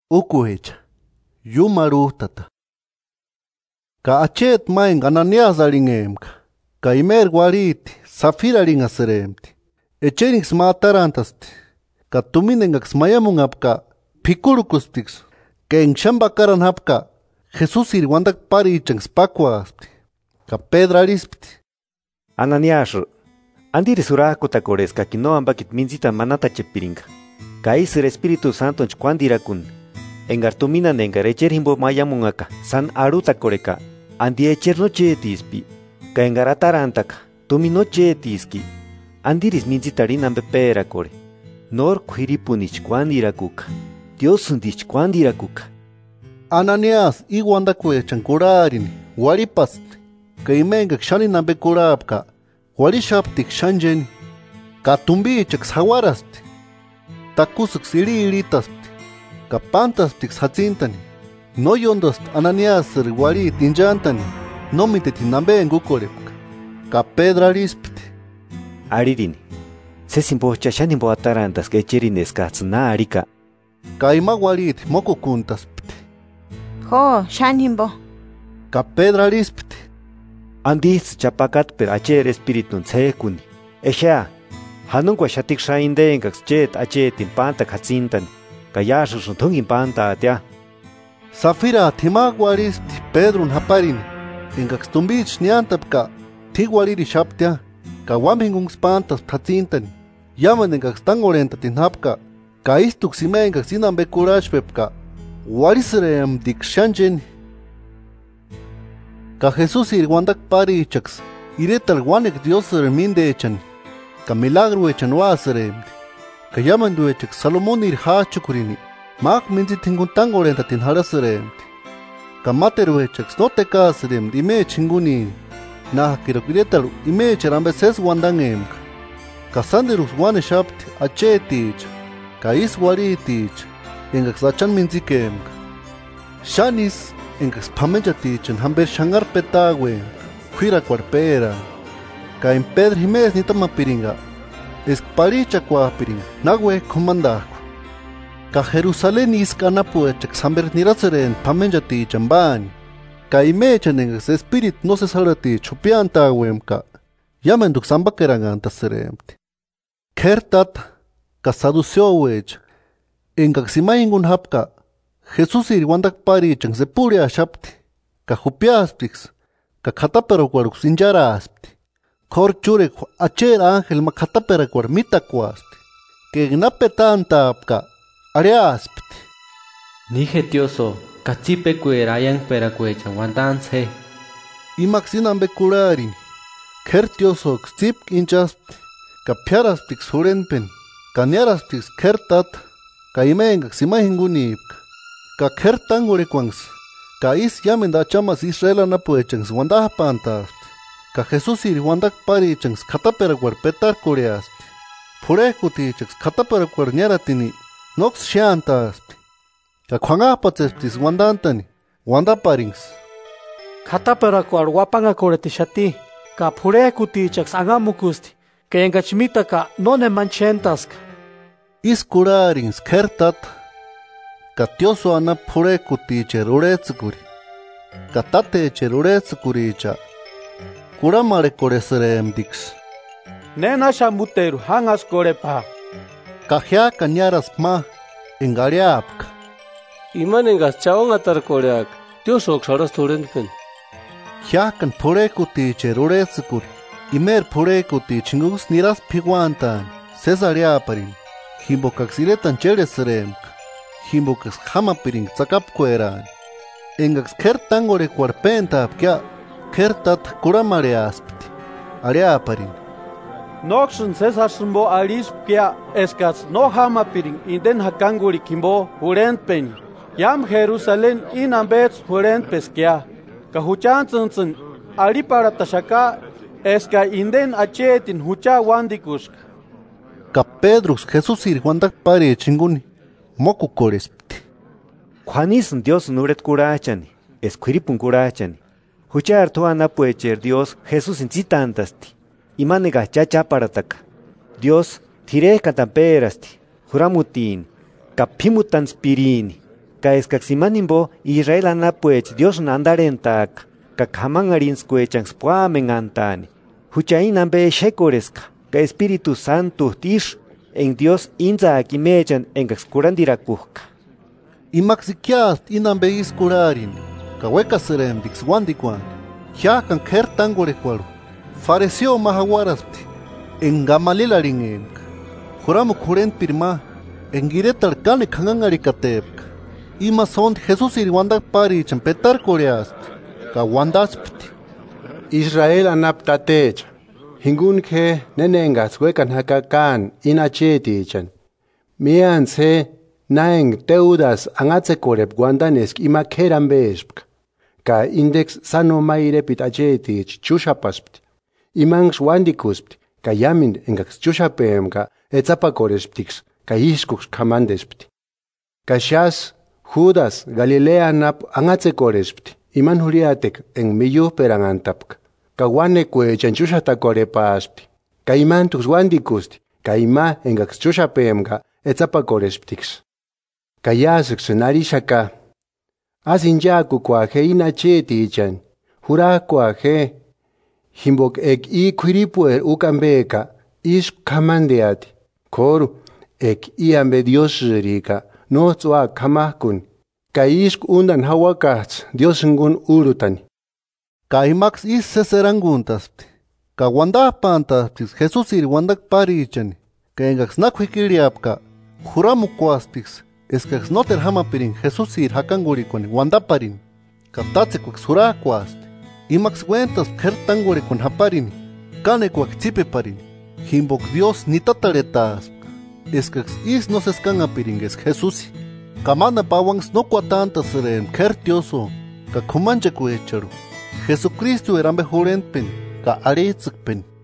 Ukuhecha, yumarutata. Ka achet main Ananias alingemka. Ka imer guariti, Safira alingaseremti. Echenix matarantasti. Ka tuminengax mayamungapka, pikurukusptix. Ka en shambakaran hapka, Jesús irwandak parichangs pakuaspti. Ka Pedro arispti. Ananias, andiri surakutakores ka kino ambakit minzita manata chepiringa. Ka isir Espíritu Santo chkuandirakun. Engartumina nengar echer himbo mayamungaka, san aruta koreka. Andi echer no chetispi. Ka engaratarantaka, tumi no chetiski. Andiris minzitarin ambepera kore. Nor kuhiripunich kuandirakuka. Dios undich kuandirakuka. Ananias iguandakuechan kurarini, waripast. Ka imenga kshanin ambekurapka. Warishaptik shanjeni. Ka tumbichak sawarasti. Takusuk siriritaspi. Ka pantasptik satsintani. No yondost Ananias warit injantani. No mitetin ambengukorepka. Ka Pedro arispti. Aririni. Sesimbo chashanimbo atarantas que cherines katsna arika. Ka ima warit mokukuntaspti. Jo, shanimbo. Ka Pedro arispti. Andis chapakat per acher espiritun tsekuni. Esha. Hanungwa shatik shaindengax chet achetin panta katsintani. Ka yashun tungin panta atia. Safira timagwarispti Pedrun haparin. Engax tumbich niantapka. Tigwariri shaptia. Ka wamhingungs pantas tatsintani. Yaman engax tangorentatin hapka. Ka istuk simengax inambekurashpepka. Warisrem dik shanjen. Ka Jesús irwandak parichax. Iretal wanek Dios reminde echan. Ka milagro echan wasrem. Ka yaman duechax Salomón irhachukurini. Mak minzi tingun tangorentatin harasrem. Ka materuechax no te casrem dime chinguni. Nah kirokiretal ime cherambeses wandangem. Ka sanderus wane shapt achetich. Ka iswaritich. Engax achan minzikem. Shanis engax pamenchatich en hamber shangar petagwe. Huira cuarpera. Ka en Pedro Jiménez ni tamapiringa. Es paricha cuapiringa. Nagwe comandaku. Ka Jerusalén iskanapuechax hamber niraseren pamenchatich en baño. Ka imechan engax espíritu no se salati chupianta wemka. Yamenduk sambakeranganta seremti. Kertat ka saduceo wech. Engax imaingun hapka. Jesús irwandak parichan se puria shapti. Ka jupiasptix. Ka kataperakuaruk sinjaraspti. Kor churek acher ángel ma kataperakuar mitakuasti. Que gnapetanta apka. Ariaspti. Nije tioso. Kachipe kuerayan perakuechan wandanse. Imaxinan bekurarin. Kertioso xtip inchaspti. Ka piarasptix surenpen. Ka niarasptix kertat. Ka imengax imahingunipka. Ka kertangurequans. Ka is yamen da chamas Israel napuechans wandaja pantasti. Ka Jesús ir wandak parichans kataperaguar petar koreasti. Purejutichans kataperaguar niaratini. Nox shiantasti. Ka kwangapatsestis wandantani. Wandaparings. Kataperaguar wapanga koretishati. Ka purejutichans angamukusti. Ka engachmita ka none manchentaska. Is kurarings kertat. Ka tioso ana purejutiche ruretsukuri. Ka tateche ruretsukuricha. Kuramare koreseremdix. Nena shamuteru hangas korepa. Ka hiaka niaras ma. Engariapka. Imanengas chaon atar koreak. Tioso xaras turenpen. Hiakan purejutiche ruretsukuri. Imer purejutiche ngus niras piguantan. Cesariaparin. Himbokaxiretan chereseremka. Himbokas hamapiring tzakapkueran. Engax kertangore cuarpenta apkia. Kertat kuramare aspti. Ariaparin. Noxun César sumbo alispkia eskas no hamapiring inden hakanguri kimbo hurenpen. Yam Jerusalén inambets hurenpeskia. Kahuchantzun alipara tashaka eska inden achetin hucha wandikushka. Ka Pedrus Jesús irwandak pare chinguni. Moku korespti. Juanis Dios nuret kurachani. Esquiripun kurachani. Huchar tuana puecher Dios Jesús incitantasti. Imanega chacha parataka. Dios tire katamperasti. Juramutin. Kapimutan spirini. Caescaximanimbo Israel anapuech Dios nandarentak, cacamangarinskue puamenantani. Huchainambe shekoreska, ca Espíritu Santo tish en Dios inza akimechan en caxcurandirakuka. Imaxikiast inambe iskurarin, cahueca serem dixwandikwan, yakan kertangorecuaro, fareció mahaguaraspti, en gamalilarin Juramo curent pirma, en giretar cane kangangarikatepka. Ima son Jesús irwandak pari champetar koreast, kawandaspti. Israel anaptatech, hingun ke nenengas huecan hakakan inachetichan. Mian se naeng teudas angatsekorep guandanesk ima kerambespk. Ka index sano mairepit achetich chushapaspti. Imangs wandikuspti, ka yamin engax chushapemka etzapakoresptix, ka iskux kamandespti. Ka shas Judas Galilea nap angatsekorespti. Iman huriatek en millu perangantapk. Ka wanekwe chanchushatakorepaaspti. Ka iman tux wandikusti. Ka ima engax chushapemka etzapakoresptix. Ka yasx narishaka. Asinyaku kwaje inachetichan. Jura kwaje. Himbok ek I kwiripuer ukambeka. Ish kamandeati. Koru ek iambe Dios rika. No tzua kamakun. Ka ish undan hawakats Dios ngun urutani. Ka imax is seseranguntaspti. Ka wandapantasptis Jesús ir wandak parichani. Ka engax nakwikiriapka. Juramu kwasptis. Escax noter hamapirin Jesús ir hakangurikoni wandaparin. Ka tatsekwak surakwast. Imax cuentas kertangurikon haparini. Kanekwak tzipeparin. Himbok Dios nitataretas. Escax is nos escangapiringes Jesús. Kamana pawangs no cuatanta serem kertioso. Ka kumanche kuecharu. Jesucristo erambe jorenpen. Ka aretzikpen.